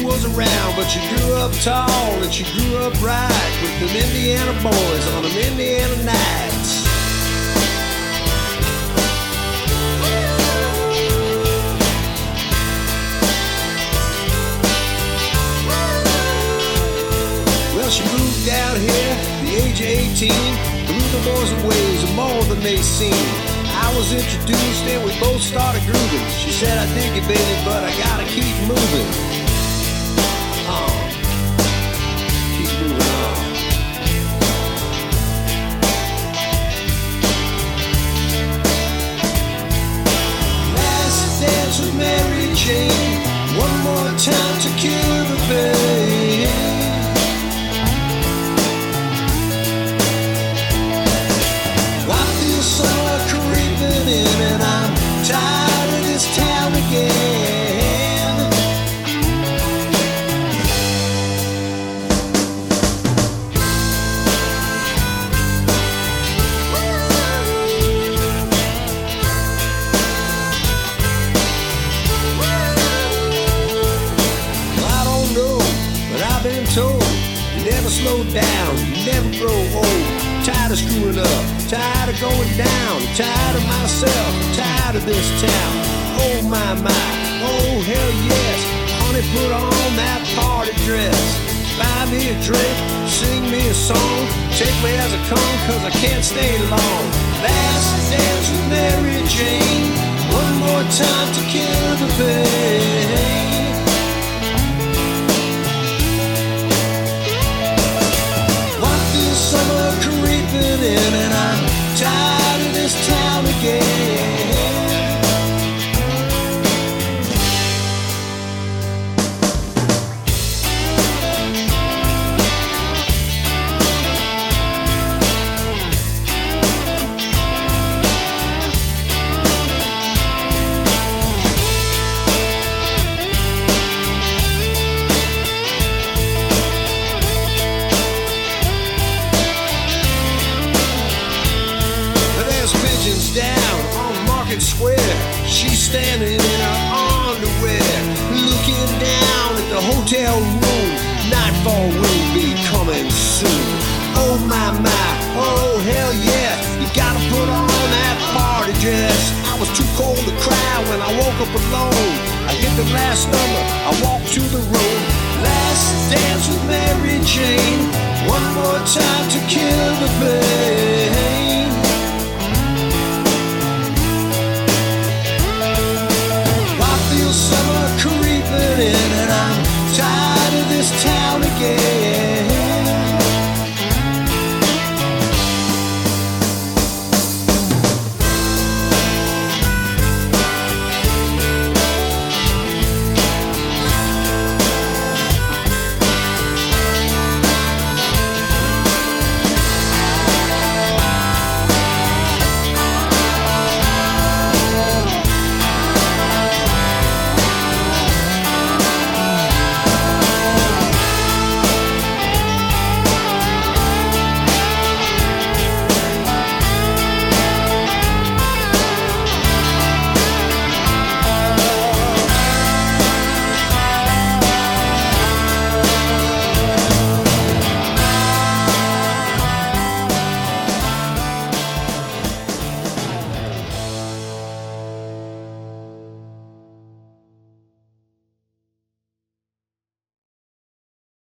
was around, but she grew up tall and she grew up right with them Indiana boys on them Indiana nights. Well, she moved down here at the age of 18, blew the boys ways more than they seen. I was introduced and we both started grooving. She said, I dig you, baby, but I gotta keep moving. Keep moving on. Last dance with Mary Jane, one more time to kill the pain. Summer creeping in and I'm tired of this town again. Well, I don't know, but I've been told you never slow down, you never grow old. Tired of screwing up, tired of going down, tired of myself, tired of this town. Oh my, oh hell yes. Honey, put on that party dress. Buy me a drink, sing me a song. Take me as I come, cause I can't stay long. Last dance with Mary Jane, one more time to kill the pain. Summer creeping in and I'm tired of this town again. Down on Market Square, she's standing in her underwear, looking down at the hotel room. Nightfall will be coming soon. Oh my, oh hell yeah. You gotta put on that party dress. I was too cold to cry when I woke up alone. I hit the last number, I walked to the road. Last dance with Mary Jane, one more time to kill the pain.